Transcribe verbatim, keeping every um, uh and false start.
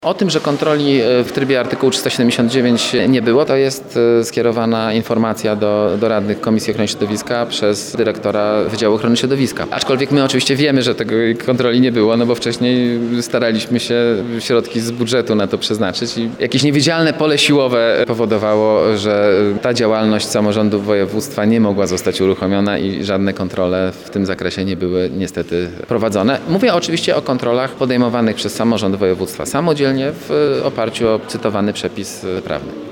O tym, że kontroli w trybie artykułu trzysta siedemdziesiąt dziewięć nie było, to jest skierowana informacja do, do radnych Komisji Ochrony Środowiska przez dyrektora Wydziału Ochrony Środowiska. Aczkolwiek my oczywiście wiemy, że tego kontroli nie było, no bo wcześniej staraliśmy się środki z budżetu na to przeznaczyć i jakieś niewidzialne pole siłowe powodowało, że ta działalność samorządu województwa nie mogła zostać uruchomiona i żadne kontrole w tym zakresie nie były niestety prowadzone. Mówię oczywiście o kontrolach podejmowanych przez samorząd województwa samodzielnie w oparciu o cytowany przepis prawny.